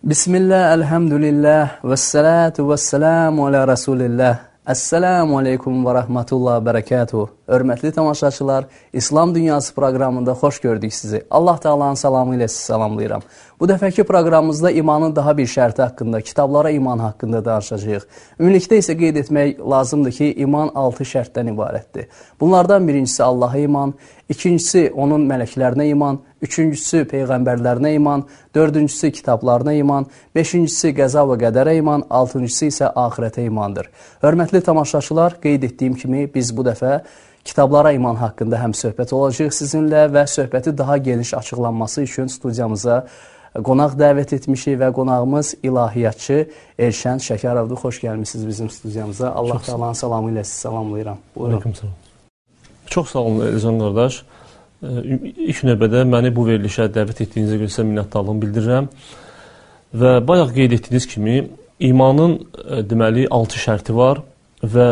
Bismillah, elhamdülillah, vessalatu vesselamu ala Rasulillah. Esselamu aleykum və rəhmətullah və bərəkatuhu. Hörmətli tamaşaçılar, İslam Dünyası proqramında xoş gördük sizi. Allah Teala'nın salamı ilə sizi salamlayıram. Bu dəfəki proqramımızda imanın daha bir şərti haqqında, kitablara iman haqqında danışacağıq. Ümumilikdə isə qeyd etmək lazımdır ki, iman 6 şərtdən ibarətdir. Bunlardan birincisi Allah'a iman, ikincisi onun mələklərinə iman, üçüncüsü peyğəmbərlərinə iman, dördüncüsü kitablarına iman, beşincisi qəza və qədərə iman, altıncısı isə axirətə imandır. Hörmətli tamaşaçılar, qeyd etdiyim kimi biz bu dəfə kitablara iman haqqında həm söhbət olacaq sizinlə və söhbəti daha geniş açıqlanması üçün studiyamıza qonaq dəvət etmişik və qonağımız ilahiyyatçı Elşən Şəkərovdur. Xoş gəlmişsiniz bizim studiyamıza. Allah Teala'nın salamı ilə sizi salamlayıram. Aleyküm salam. Çox sağ olun Elşən qardaş. İlk növbədə məni bu verilişə dəvət etdiyinizə görə sizə minnətdarlığımı bildirirəm. Və bayaq qeyd etdiyiniz kimi imanın deməli 6 şərti var və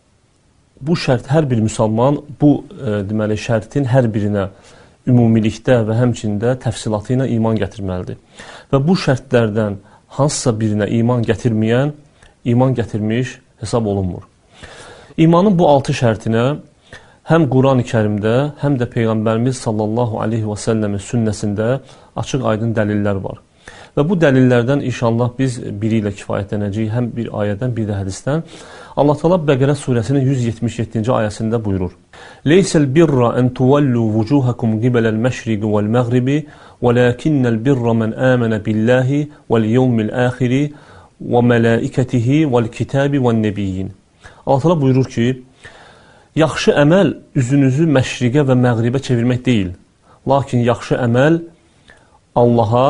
bu şərt hər bir müsəlman bu deməli şərtin hər birinə ümumilikdə və həmçində təfsilatı ilə iman gətirməlidir. Və bu şərtlərdən hansısa birinə iman gətirməyən, iman gətirmiş hesab olunmur. İmanın bu 6 şərtinə həm Quran-ı Kərimdə, həm də Peyğəmbərimiz sallallahu aleyhi və səlləmin sünnəsində açıq aydın dəlillər var. Və bu dəlillərdən inşallah biz biri ilə kifayətlənəcəyik, həm bir ayədən, bir də hədisdən. Allah Teala Bəqərə surəsinin 177-ci ayəsində buyurur: "Leysel birra en tuvallu vujuhakum qibalal məşriqi vel məğribi, velakinnel birra men amana billahi vel yevmil axiri və mələikətihi vel kitabi ven nebiyyin." Allah Teala buyurur ki, yaxşı əməl üzünüzü məşriqə və məğribə çevirmək deyil. Lakin yaxşı əməl Allaha,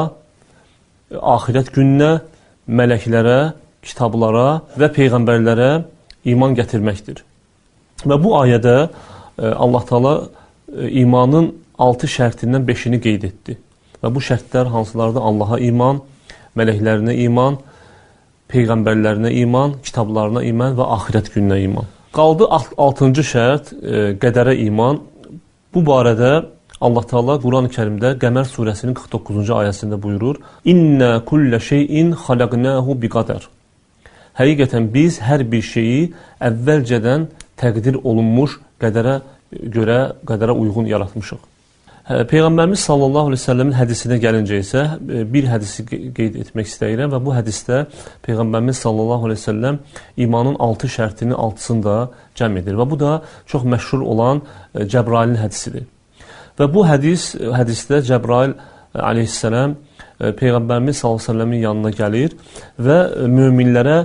axirət gününə, mələklərə, kitablara və peyğəmbərlərə iman gətirməkdir. Və bu ayədə Allah Teala imanın 6 şərtindən 5-ini qeyd etdi. Və bu şərtlər hansılardır? Allaha iman, mələklərinə iman, peyğəmbərlərinə iman, kitablarına iman və axirət gününə iman. Qaldı 6-cı şərt, qədərə iman. Bu barədə Allah Teala Quran-ı Kərimdə Qəmər surəsinin 49-cu ayəsində buyurur: "İnna kulla şeyin xalaqnahu biqadar." Həqiqətən biz hər bir şeyi əvvəlcədən təqdir olunmuş qədərə uyğun yaratmışıq. Peyğəmbərimiz sallallahu aleyhi ve sellemin hədisinə gəlincə isə bir hədisi qeyd etmək istəyirəm və bu hədisdə Peyğəmbərimiz sallallahu aleyhi ve sellem imanın 6 şərtinin 6-sını da cəm edir və bu da çox məşhur olan Cəbrailin hədisidir. Və bu hədisdə Cəbrail aleyhissalam Peyğəmbərimiz sallallahu aleyhi ve sellemin yanına gəlir və möminlərə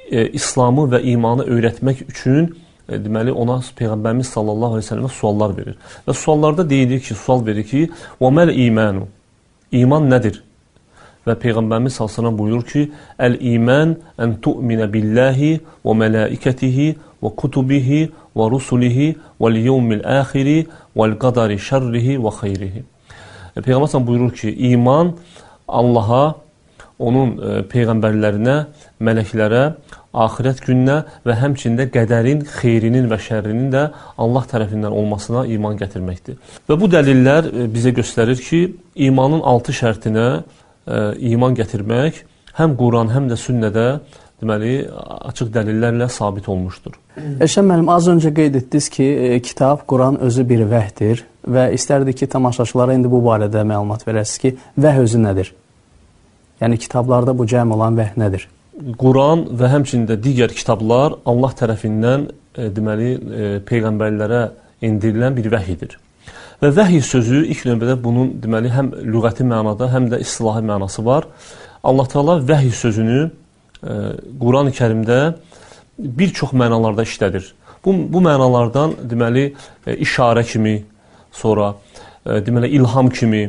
İslamı və imanı öyrətmək üçün deməli ona Peyğəmbərimiz sallallahu aleyhi ve sellemə suallar verir. Və sual verir ki, "Və məl imanu?" İman nədir? Və Peyğəmbərimiz sallallahu aleyhi ve sellem buyurur ki, "Əl-iman en tu'mina billahi və mələikətihi və kutubihi və rusulihi vəl yevmil axiri vəl qadari şərrihi və xeyrihi." Peyğəmbər buyurur ki, iman Allaha, onun peyğəmbərlərinə, mələklərə, axirət gününə və həmçində qədərin, xeyrinin və şərrinin də Allah tərəfindən olmasına iman gətirməkdir. Və bu dəlillər bizə göstərir ki, imanın 6 şərtinə iman gətirmək həm Quran, həm də sünnədə deməli açıq dəlillərlə sabit olmuşdur. Elşən müəllim, az öncə qeyd etdiniz ki, kitab, Quran özü bir vəhdir və istərdik ki, tamaşaçılara indi bu barədə məlumat verəsiniz ki, vəh özü nədir? Yəni kitablarda bu cəm olan vəh nədir? Quran və həmçində digər kitablar Allah tərəfindən deməli peyğəmbərlərə endirilən bir vəhidir. Və vəhiy sözü ilk növbədə bunun deməli həm lüğəti mənada, həm də istilahi mənası var. Allah Teala vəhiy sözünü Quran-ı Kərimdə bir çox mənalarda işlədir. Bu mənalardan deməli işarə kimi, sonra deməli ilham kimi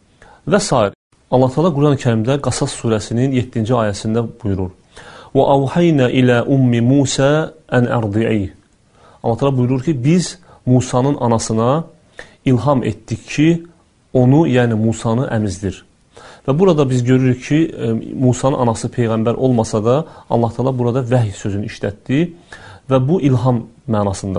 və s. Allah Teala Quran-ı Kərimdə Qasas surəsinin 7-ci ayəsində buyurur: "Və awhayna ilə ummi Musa an ardi'i." Allah Teala buyurur ki, biz Musanın anasına ilham etdik ki, onu, yəni Musanı əmizdir. Və burada biz görürük ki, Musanın anası peyğəmbər olmasa da Allah Teala burada vəhiy sözünü işlətdi və bu ilham mənasındadır.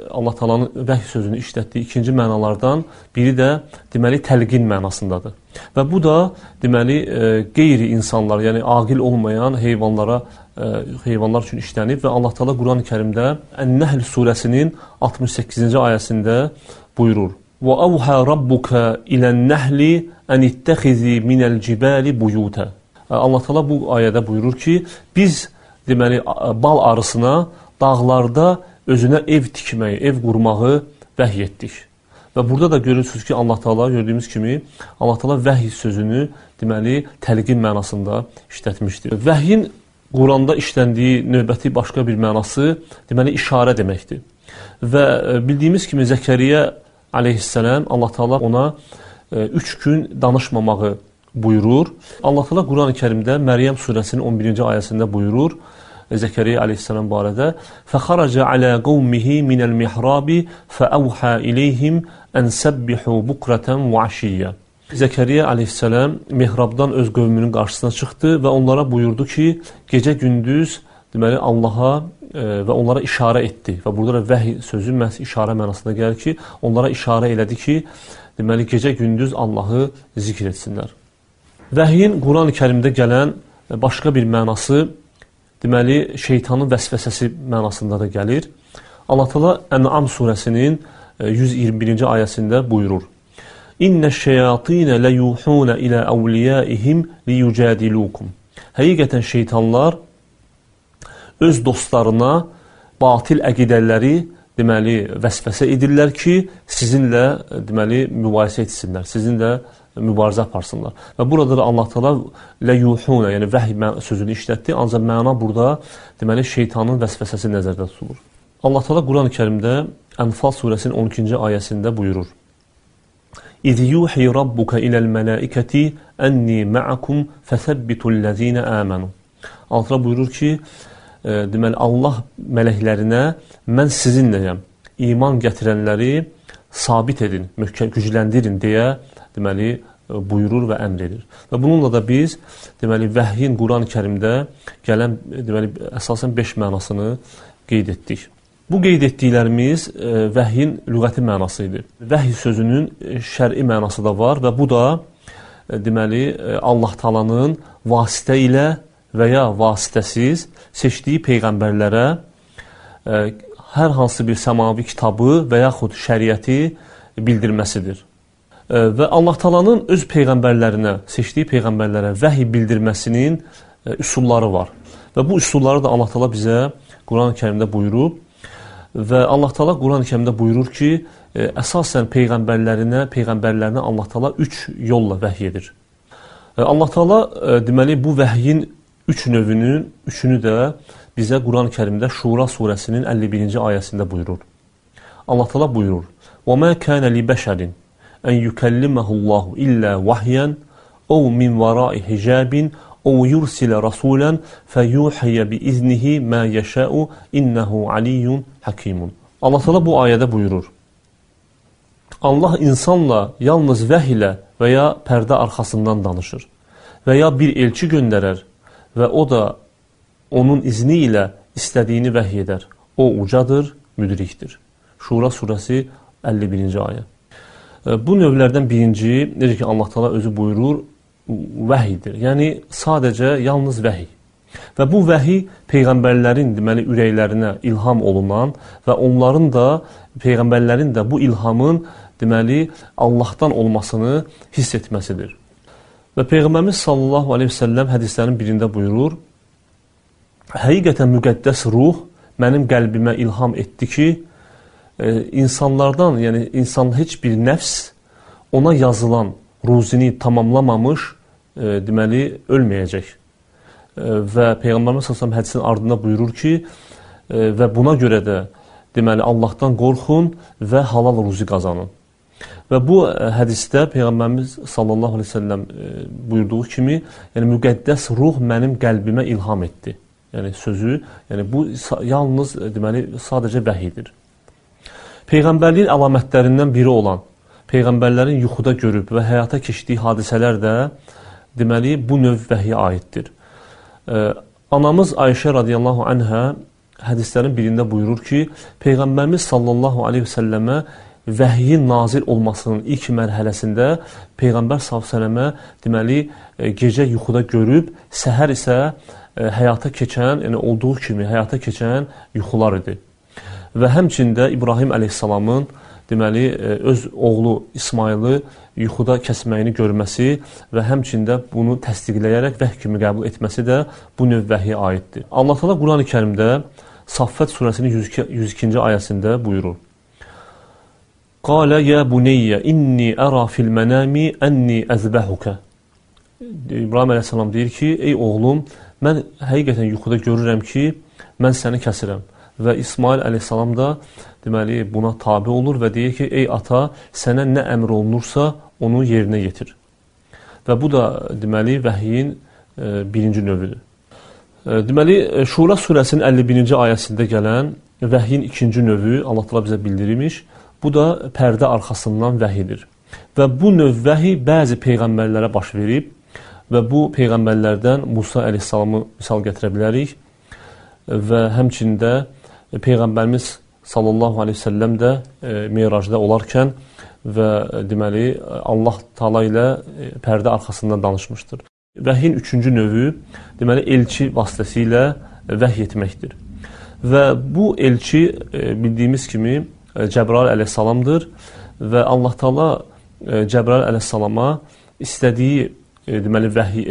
Allah Taala'nın vəhy sözünü işlətdiyi ikinci mənalardan biri də deməli təlqin mənasındadır. Və bu da deməli qeyri-insanlar, yəni aqil olmayan heyvanlar üçün işlənib və Allah Taala Qurani-Kərimdə Ən-Nəhl surəsinin 68-ci ayəsində buyurur: "Və awha rabbuka ilen-nəhli en ittaxizi minel-cibali buyuta." Allah Taala bu ayədə buyurur ki, biz deməli bal arısına dağlarda özünə ev tikməyi, ev qurmağı vəhy etdik. Və burada da görürsünüz ki, Allah Taala gördüyümüz kimi Allah Taala vəhy sözünü deməli təlqin mənasında işlətmişdir. Vəhyin Quranda işləndiyi növbəti başqa bir mənası deməli işarə deməkdir. Və bildiyimiz kimi Zəkəriyyə əleyhissalam Allah Taala ona 3 gün danışmamağı buyurur. Allah Taala Qurani-Kərimdə Məryəm surəsinin 11-ci ayəsində buyurur Zəkəriyyə əleyhissalam barədə: "Fəxaraca alə qavmihi minəl mihrabi fəəvhə ileyhim ən səbbihu bukratan və aşiyyə." Zəkəriyyə əleyhissalam mihrabdan öz qövmünün qarşısına çıxdı və onlara buyurdu ki, gecə-gündüz deməli Allaha və onlara işarə etdi. Və burada da vəhy sözü məhz işarə mənasında gəlir ki, onlara işarə elədi ki, deməli gecə-gündüz Allahı zikr etsinlər. Vəhyin Qurani-Kərimdə gələn başqa bir mənası deməli şeytanın vəsvəsəsi mənasında da gəlir. Allah Taala Ən'am surəsinin 121-ci ayəsində buyurur: "İnneş-şeyatinə leyuhuna ilə awliyaihim liyujadilukum." Həqiqətən şeytanlar öz dostlarına batil əqidələri deməli vəsvəsə edirlər ki, sizinlə deməli mübahisə etsinlər, sizinlə mübarizə aparsınlar. Və burada da Allah Taala leyuhuna, yəni vəhy sözünü işlətdi, ancaq məna burada deməli şeytanın vəsvəsəsi nəzərdə tutulur. Allah Taala Qurani-Kərimdə Ənfal surəsinin 12-ci ayəsində buyurur: "İz yuhi rabbuka ilal mələikəti enni ma'akum fesabbitul-lezina amanu." Allah Taala buyurur ki, deməli Allah mələklərinə mən sizinləyəm, iman gətirənləri sabit edin, gücləndirin deyə deməli buyurur və əmr edir. Və bununla da biz deməli vəhyin Qurani-Kərimdə gələn deməli əsasən 5 mənasını qeyd etdik. Bu qeyd etdiklərimiz vəhyin lüğəti mənası idi. Vəhy sözünün şər'i mənası da var və bu da deməli Allah Taala'nın vasitə ilə və ya vasitəsiz seçdiyi peyğəmbərlərə hər hansı bir səmavi kitabı və yaxud şəriəti bildirməsidir. Və Allah Taala'nın öz peyğəmbərlərinə, seçdiyi peyğəmbərlərə vəhy bildirməsinin üsulları var. Və bu üsulları da Allah Taala bizə Qurani-Kərimdə buyurub və Allah Taala Qurani-Kərimdə buyurur ki, əsasən peyğəmbərlərinə Allah Taala 3 yolla vəhy edir. Allah Taala deməli bu vəhyin 3 növünün 3-ünü də bizə Qurani-Kərimdə Şura surəsinin 51-ci ayəsində buyurur. Allah Taala buyurur: "Və mə kana li bəşərin en yukellimehullahu illa vahyan aw min vara'i hijabin aw yursila rasulan feyuhiya bi iznihi ma yasha'u innehu aliyyun hakimun." Allah Taala bu ayədə buyurur: Allah insanla yalnız vəhy ilə və ya pərdə arxasından danışır və ya bir elçi göndərər və o da onun izni ilə istədiyini vəhy edər. O ucadır, müdrikdir. Şura surəsi 51-ci ayə. Bu növlərdən birinci, necə ki Allah Taala özü buyurur, vəhiydir. Yəni sadəcə yalnız vəhy. Və bu vəhy peyğəmbərlərin deməli ürəklərinə ilham olunan və onların da peyğəmbərlərin də bu ilhamın deməli Allahdan olmasını hiss etməsidir. Və Peyğəmbərimiz sallallahu əleyhi və səlləm hədislərin birində buyurur: "Həqiqətən müqəddəs ruh mənim qəlbimə ilham etdi ki, insanlardan, yəni insan heç bir nəfs ona yazılan ruzini tamamlamamış deməli ölməyəcək." Və Peyğəmbərimiz sallallahu əleyhi və səlləm hədisinin ardında buyurur ki, və buna görə də deməli Allahdan qorxun və halal ruzi qazanın. Və bu hədisdə Peyğəmbərimiz sallallahu əleyhi və səlləm buyurduğu kimi, yəni müqəddəs ruh mənim qəlbimə ilham etdi. Yəni sözü, yəni bu yalnız deməli sadəcə vəhiydir. Peyğəmbərliyin əlamətlərindən biri olan peyğəmbərlərin yuxuda görüb və həyata keçdiyi hadisələr də deməli bu növ vəhiyə aiddir. Anamız Ayşə radiyallahu anhə hədislərin birində buyurur ki, Peyğəmbərimiz sallallahu aleyhi və səlləmə vəhyin nazil olmasının ilk mərhələsində Peyğəmbər sallallahu aleyhi və səlləmə deməli, gecə yuxuda görüb, səhər isə həyata keçən, yəni olduğu kimi həyata keçən yuxular idi. Və həmçində İbrahim əleyhissalamın deməli, öz oğlu İsmayılı yuxuda kəsməyini görməsi və həmçində bunu təsdiqləyərək vəhy kimi qəbul etməsi də bu növ vəhyə aiddir. Allah Teala Quran-ı Kərimdə Saffət surəsinin 102-ci ayəsində buyurur. Qalə ya buneyyə inni ərə fil mənəmi ənni əzbəhuka. İbrahim əleyhissalam deyir ki, ey oğlum, mən həqiqətən yuxuda görürəm ki, mən səni kəsirəm. Və İsmail əleyhissalam da deməli, buna tabi olur və deyir ki, ey ata, sənə nə əmr olunursa, onu yerinə yetir. Və bu da deməli, vəhyin birinci növüdür. Deməli, Şura surəsinin 51-ci ayəsində gələn vəhyin ikinci növü Allah təala bizə bildirmiş. Bu da pərdə arxasından vəhidir. Və bu növ vəhi bəzi peyğəmbərlərə baş verib və bu peyğəmbərlərdən Musa əleyhissalamı misal gətirə bilərik və həmçində Peyğəmbərimiz sallallahu aleyhi ve səlləm də Miracda olarkən və deməli Allah Taala ilə pərdə arxasından danışmışdır. Vəhyin üçüncü növü deməli elçi vasitəsilə vəhy etməkdir. Və bu elçi bildiyimiz kimi Cəbrail əleyhissalamdır və Allah Taala Cəbrail əleyhissalama istədiyi deməli vəhy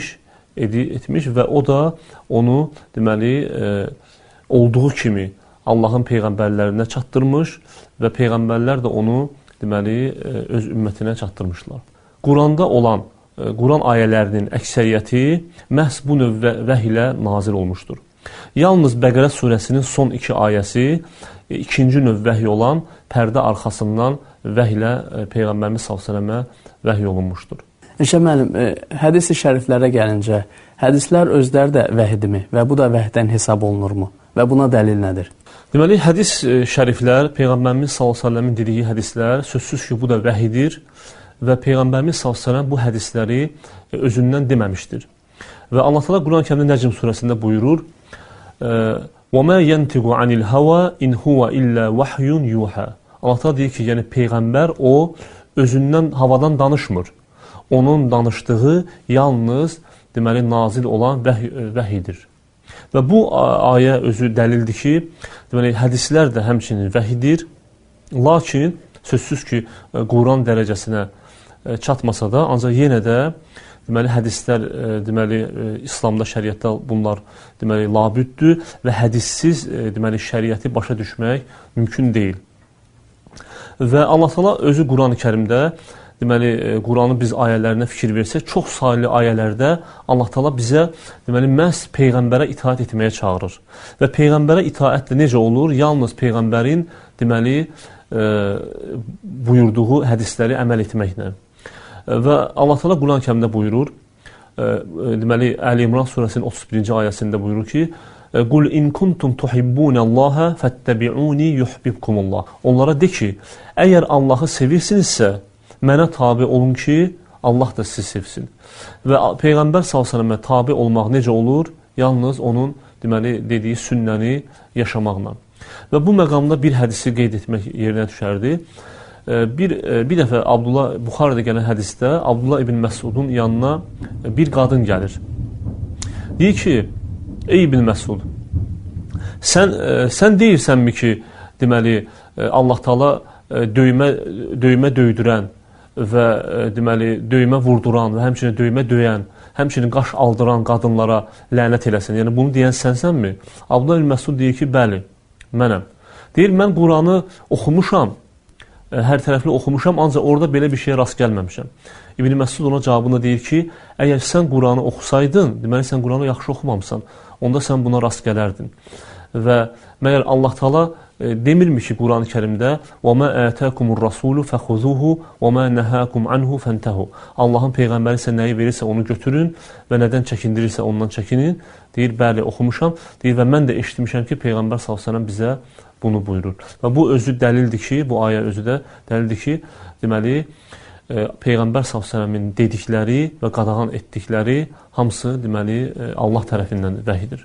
etmiş və o da onu deməli olduğu kimi Allahın peyğəmbərlərinə çatdırmış və peyğəmbərlər də onu deməli öz ümmətinə çatdırmışlar. Quranda olan Quran ayələrinin əksəriyyəti məhz bu növ vəhy ilə nazil olmuşdur. Yalnız Bəqərə surəsinin son 2 ayəsi ikinci növ vəhy olan pərdə arxasından vəhy ilə Peyğəmbərimiz sallallahu əleyhi və səlləmə vəhy olunmuşdur. İnşa müəllim, hədis-i şəriflərə gəlincə, hədislər özləri də vəhidimi və bu da vəhdən hesab olunurmu və buna dəlil nədir? Deməli, hədis şəriflər, Peyğəmbərimiz sallallahu əleyhi və səlləmin dediyi hədislər sözsüz ki, bu da vəhidir və Peyğəmbərimiz sallallahu əleyhi və səlləm bu hədisləri özündən deməmişdir. Və Allah Teala Quran-Kərimdə Nəcm surəsində buyurur: "Və mə yəntiqu anil hava in huwa illa vahyun yuha." Allah Teala deyir ki, yəni peyğəmbər o özündən havadan danışmır. Onun danışdığı yalnız deməli nazil olan vəhidir. Və bu ayə özü dəlildir ki, deməli hədislər də həmçinin vəhidir. Lakin sözsüz ki, Quran dərəcəsinə çatmasa da, ancaq yenə də deməli hədislər deməli İslamda, şəriətdə bunlar deməli labüddür və hədissiz deməli şəriəti başa düşmək mümkün deyil. Və Allah Teala özü Quran-Kərimdə deməli Quranın biz ayələrinə fikir versək, çox saylı ayələrdə Allah Teala bizə deməli məhz peyğəmbərə itaat etməyə çağırır. Və peyğəmbərə itaət də necə olur? Yalnız peyğəmbərin deməli buyurduğu hədisləri əməl etməklə. Və Allah Teala Quran-Kərimdə buyurur, deməli Əli İmran surəsinin 31-ci ayəsində buyurur ki: "Qul in kuntum tuhibbunallaha fattabi'uni yuhibbukumullah." Onlara de ki, əgər Allahı sevirsinizsə, mənə tabe olun ki, Allah da sizi sevsin. Və Peyğəmbər s.ə.və tabe olmaq necə olur? Yalnız onun deməli dediyi sünnəni yaşamaqla. Və bu məqamda bir hədisi qeyd etmək yerinə düşərdi. Bir dəfə Buxarədə gələn hədisdə Abdullah ibn Məsudun yanına bir qadın gəlir. Deyir ki, ey ibn Məsud, sən deyirsənmi ki, deməli Allah Teala döymə döydürən və deməli döymə vurduran və həmçinin döymə döyən, həmçinin qaş aldıran qadınlara lənət eləsin. Yəni bunu deyən sənsənmi? Abdullah ibn Məsud deyir ki, bəli, mənəm. Deyir, mən Quranı oxumuşam, hər tərəfli oxumuşam, ancaq orada belə bir şeyə rast gəlməmişəm. İbn Məsud ona cavabında deyir ki, əgər sən Quranı oxusaydın, deməli sən Quranı yaxşı oxumamısan, onda sən buna rast gələrdin. Və məgər Allah Teala demirmi ki Quran-ı Kərimdə وَمَا آتَاكُمُ الرَّسُولُ فَخُذُوهُ وَمَا نَهَاكُمْ عَنْهُ فَانْتَهُ Allahın Peyğəmbəri isə nəyi verirsə onu götürün və nədən çəkindirirsə ondan çəkinin. Deyir, bəli, oxumuşam. Deyir, və mən də eşitmişəm ki, Peyğəmbər s.ə.v bizə bunu buyurur. Və bu özü dəlildir ki, bu ayə özü də dəlildir ki, deməli, Peyğəmbər s.ə.v-in dedikləri və qadağan etdikləri hamısı deməli Allah tərəfindən vəhidir.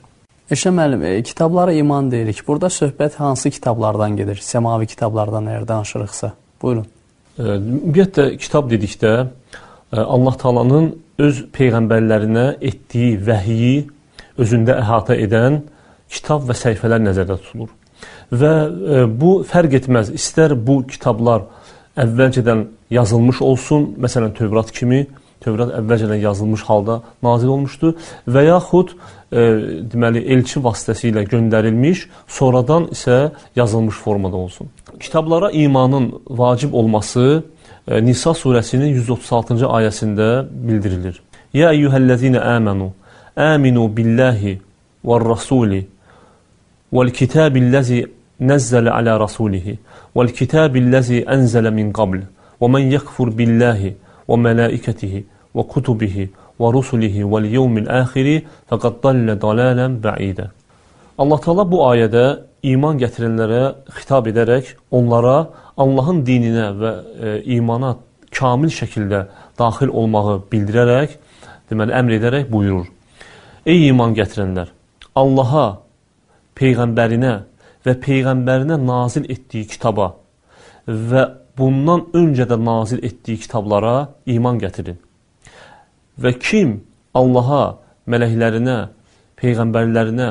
Eşrəf müəllim, kitablara iman deyirik. Burada söhbət hansı kitablardan gedir? Səmavi kitablardan əgər danışırıqsa. Buyurun. Ümumiyyətlə, kitab dedikdə Allah Taalanın öz peyğəmbərlərinə etdiyi vəhyi özündə əhatə edən kitab və səhifələr nəzərdə tutulur. Və bu fərq etməz. İstər bu kitablar əvvəlcədən yazılmış olsun, məsələn, Tövrat kimi, Tövrat əvvəlcədən yazılmış halda nazil olmuşdur və yaxud deməli, elçi vasitəsilə göndərilmiş, sonradan isə yazılmış formada olsun. Kitablara imanın vacib olması Nisa surəsinin 136-cı ayəsində bildirilir. Ya eyyuhəl-ləzine əmənu, əminu billahi və'r-rasuli vəl-kitabilləzi nəzzələ alə rasulihi vəl-kitabilləzi ənzələ min qabl və mən yəkfur billahi və mələikətihi və kutubihi və rusulihi vəl-yevmil əxiri fəqad dallə dalalən bə'idə. Allah Teala bu ayədə iman gətirənlərə xitab edərək onlara Allahın dininə və imana kamil şəkildə daxil olmağı bildirərək, deməli, əmr edərək buyurur. Ey iman gətirənlər, Allaha, Peyğəmbərinə və Peyğəmbərinə nazil etdiyi kitaba və bundan öncə də nazil etdiyi kitablara iman gətirin. Və kim Allaha, mələklərinə, Peyğəmbərlərinə,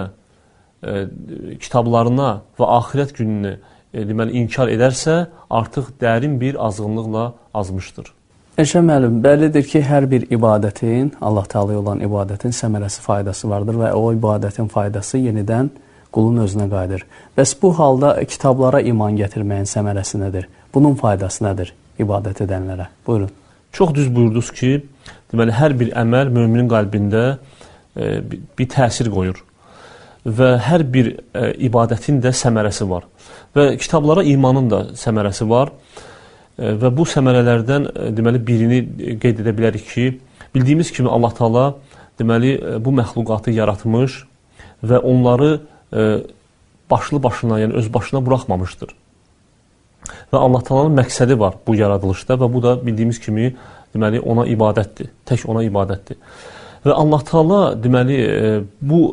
kitablarına və axirət gününü deməli, inkar edərsə, artıq dərin bir azğınlıqla azmışdır. Eşrəf müəllim, bəllidir ki, hər bir ibadətin, Allah Taalaya olan ibadətin səmərəsi, faydası vardır və o ibadətin faydası yenidən qulun özünə qayıdır. Bəs bu halda kitablara iman gətirməyin səmərəsi nədir? Bunun faydası nədir ibadət edənlərə? Buyurun. Çox düz buyurdunuz ki, deməli, hər bir əməl müminin qəlbində bir təsir qoyur və hər bir ibadətin də səmərəsi var və kitablara imanın da səmərəsi var və bu səmərələrdən deməli, birini qeyd edə bilərik ki, bildiyimiz kimi Allah Taala deməli, bu məxluqatı yaratmış və onları başlı başına, yəni öz başına buraxmamışdır. Və Allah Taala'nın məqsədi var bu yaradılışda və bu da bildiyimiz kimi deməli, ona ibadətdir, tək ona ibadətdir. Və Allah Taala deməli, bu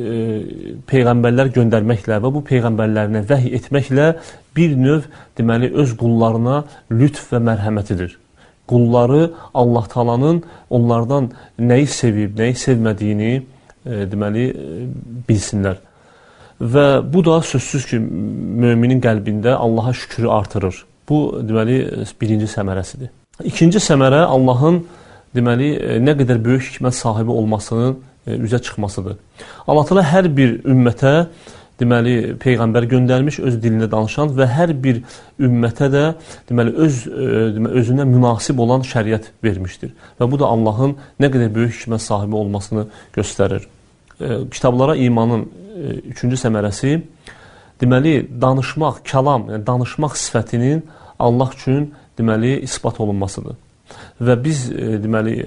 peyğəmbərlər göndərməklə və bu peyğəmbərlərinə vəhy etməklə bir növ deməli, öz qullarına lütf və mərhəmətidir. Qulları Allah Taala'nın onlardan nəyi sevib, nəyi sevmədiyini deməli, bilsinlər. Və bu da sözsüz ki, müminin qəlbində Allaha şükrü artırır. Bu, deməli, birinci səmərəsidir. İkinci səmərə Allahın, deməli, nə qədər böyük hikmət sahibi olmasının üzə çıxmasıdır. Allah Teala hər bir ümmətə, deməli, peyğəmbər göndərmiş, öz dilində danışan və hər bir ümmətə də, deməli, özünə münasib olan şəriət vermişdir. Və bu da Allahın nə qədər böyük hikmət sahibi olmasını göstərir. Kitablara imanın üçüncü səmərəsi, deməli, danışmaq, kəlam, yəni danışmaq sifətinin Allah üçün, deməli, isbat olunmasıdır. Və biz, deməli,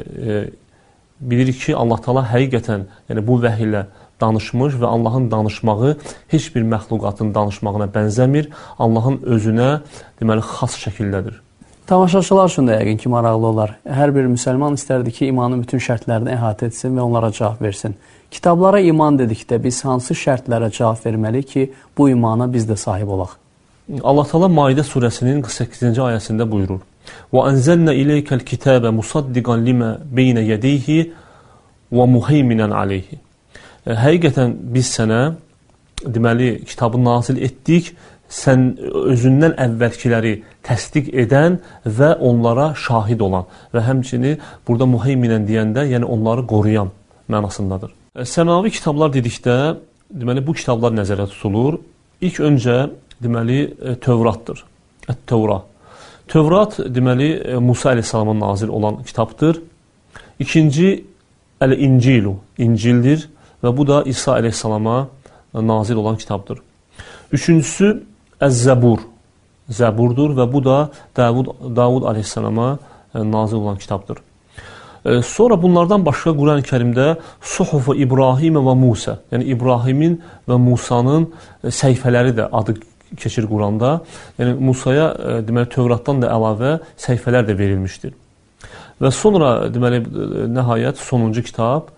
bilirik ki, Allah Teala həqiqətən, yəni bu vəhy ilə danışmış və Allahın danışmağı heç bir məxluqatın danışmağına bənzəmir. Allahın özünə, deməli, xas şəkildədir. Tamaşaçılar üçün də yəqin ki, maraqlı olar. Hər bir müsəlman istərdi ki, imanın bütün şərtlərini əhatə etsin və onlara cavab versin. Kitablara iman dedikdə biz hansı şərtlərə cavab verməliyik ki, bu imana biz də sahib olaq? Allah Teala Maidə surəsinin 48-ci ayəsində buyurur. وَأَنْزَلْنَا إِلَيْكَ الْكِتَابَ مُصَدِّقًا لِمَا بَيْنَ يَدَيْهِ وَمُهَيْمِنًا عَلَيْهِ. Həqiqətən biz sənə, deməli, kitabı nazil etdik, sən özündən əvvəlkiləri təsdiq edən və onlara şahid olan və həmçinin burada muheyminən deyəndə, yəni onları qoruyan mənasındadır. Səmavi kitablar dedikdə, deməli, bu kitablar nəzərə tutulur. İlk öncə, deməli, Tövratdır. Ət-Tövrat. Tövrat, deməli, Musa əleyhissalama nazil olan kitabdır. İkinci, Əl-İncilu, İncildir və bu da İsa əleyhissalama nazil olan kitabdır. Üçüncüsü, Əz-Zəbur, Zəburdur və bu da Davud əleyhissalama nazil olan kitabdır. Sonra bunlardan başqa Quran-ı Kərimdə Suhuf-u İbrahim və Musa, yəni İbrahimin və Musanın səhifələri də adı keçir Quranda. Yəni Musaya deməli Tövratdan da əlavə səhifələr də verilmişdir. Və sonra deməli nəhayət sonuncu kitab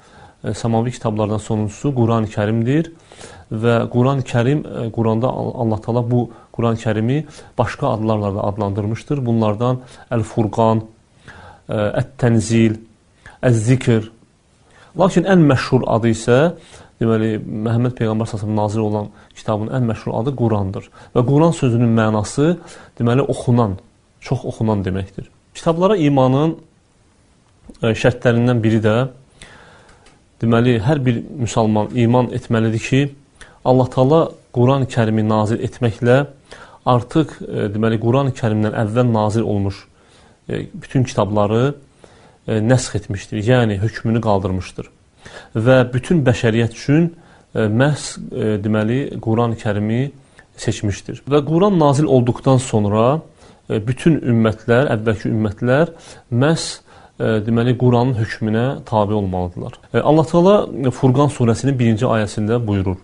səmavi kitablardan sonuncusu Quran-ı Kərimdir və Quran-ı Kərim, Quranda Allah Taala bu Quran-ı Kərimi başqa adlarla da adlandırmışdır. Bunlardan Əl-Furqan, Ət-Tənzil, Əz-Zikr. Lakin ən məşhur adı isə, deməli, Məhəmməd Peyğəmbər s.ə.v nazil olan kitabın ən məşhur adı Qurandır. Və Quran sözünün mənası, deməli, oxunan, çox oxunan deməkdir. Kitablara imanın şərtlərindən biri də, deməli, hər bir müsəlman iman etməlidir ki, Allah Taala Quran-ı Kərimi nazil etməklə artıq, deməli, Quran-ı Kərimdən əvvəl nazil olmuş bütün kitabları nəsx etmişdir, yəni hökmünü qaldırmışdır. Və bütün bəşəriyyət üçün məhz, deməli, Quran-ı Kərimi seçmişdir. Və Quran nazil olduqdan sonra bütün ümmətlər, əvvəlki ümmətlər məhz, deməli, Quranın hökmünə tabi olmalıdırlar. Allah Taala Furqan surəsinin 1-ci ayəsində buyurur: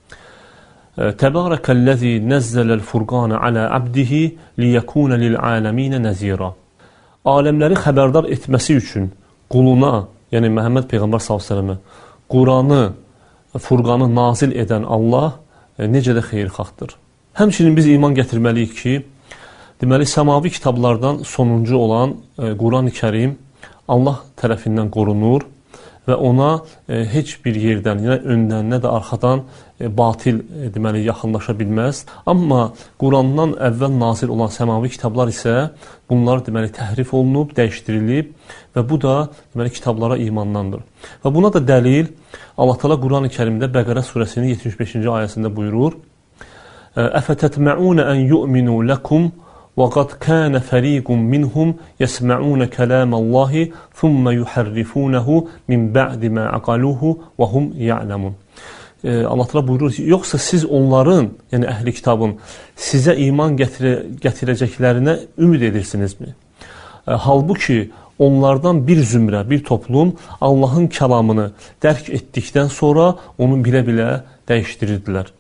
Təbarəkəl-ləzi nəzzələl-furqanə alə abdihi liyəkunə lil-aləminə nəzira. Aləmləri xəbərdar etməsi üçün quluna, yəni Məhəmməd Peyğəmbər s.ə.və Quranı, Furqanı nazil edən Allah necə də xeyirxahdır. Həmçinin biz iman gətirməliyik ki, deməli, səmavi kitablardan sonuncu olan Quran-ı Kərim Allah tərəfindən qorunur və ona heç bir yerdən, nə öndən, nə də arxadan batil, deməli, yaxınlaşa bilməz. Amma Qurandan əvvəl nazil olan səmavi kitablar isə bunlar, deməli, təhrif olunub, dəyişdirilib və bu da, deməli, kitablara imandandır. Və buna da dəlil Allah Taala Quran-ı Kərimdə Bəqərə surəsinin 75-ci ayəsində buyurur: Əfətətmə'unə ən yu'minu ləkum وَقَدْ كَانَ فَرِيقٌ مِّنْهُمْ يَسْمَعُونَ كَلَامَ اللَّهِ ثُمَّ يُحَرِّفُونَهُ مِنْ بَعْدِ مَا عَقَلُوهُ وَهُمْ يَعْلَمُونَ. Allah Taala buyurur ki, yoxsa siz onların, yəni əhli kitabın sizə iman gətirəcəklərinə ümid edirsinizmi? Halbuki onlardan bir zümrə, bir toplum Allahın kəlamını dərk etdikdən sonra onu bilə-bilə dəyişdirirdilər.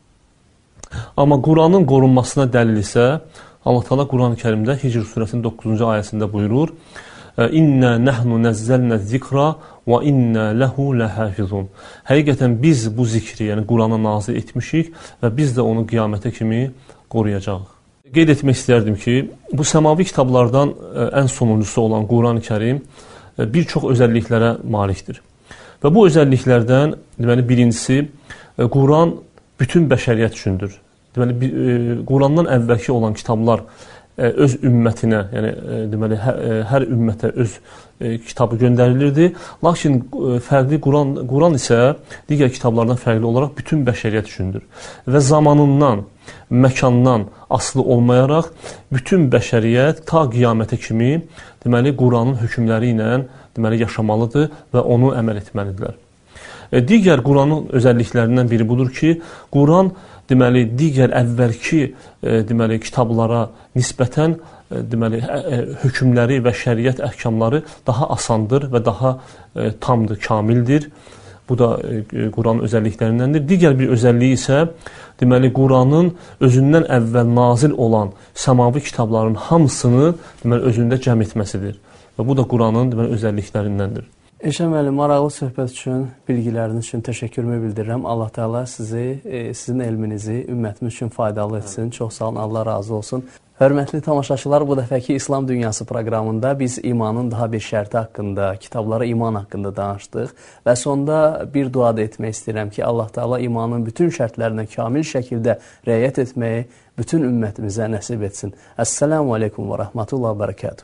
Amma Quranın qorunmasına dəlil isə Allah Taala Quran-ı Kərimdə Hicr surəsinin 9-cu ayəsində buyurur: İnna nahnu nazzalna zikra və inna lahu lahafizun. Həqiqətən biz bu zikri, yəni Qurana nazil etmişik və biz də onu qiyamətə kimi qoruyacağıq. Qeyd etmək istərdim ki, bu səmavi kitablardan ən sonuncusu olan Quran-ı Kərim bir çox özəlliklərə malikdir. Və bu özəlliklərdən, deməli, birincisi, Quran bütün bəşəriyyət üçündür. Deməli, Qurandan əvvəlki olan kitablar öz ümmətinə, yəni deməli, hər ümmətə öz kitabı göndərilirdi. Lakin fərqli Quran isə digər kitablardan fərqli olaraq bütün bəşəriyyət üçündür. Və zamanından, məkandan asılı olmayaraq bütün bəşəriyyət ta qiyamətə kimi, deməli, Quranın hökmləri ilə, deməli, yaşamalıdır və onu əməl etməlidirlər. Digər Quranın özəlliklərindən biri budur ki, Quran, deməli, digər əvvəlki, deməli, kitablara nisbətən, deməli, hökmləri və şəriət əhkamları daha asandır və daha tamdır, kamildir. Bu da Quranın özəlliklərindəndir. Digər bir özəlliyi isə, deməli, Quranın özündən əvvəl nazil olan səmavi kitabların hamısını, deməli, özündə cəm etməsidir. Və bu da Quranın, deməli, özəlliklərindəndir. İnşallah müəllim, maraqlı söhbət üçün, bilgiləriniz üçün təşəkkürümü bildirirəm. Allah Teala sizi, sizin elminizi ümmətimiz üçün faydalı etsin. Çox sağ olun, Allah razı olsun. Hörmətli tamaşaçılar, bu dəfəki İslam Dünyası proqramında biz imanın daha bir şərti haqqında, kitablara iman haqqında danışdıq və sonda bir dua da etmək istəyirəm ki, Allah Teala imanın bütün şərtlərinə kamil şəkildə riayət etməyi bütün ümmətimizə nəsib etsin. Əssəlamu aleykum və rəhmətullah və bərəkatuhu.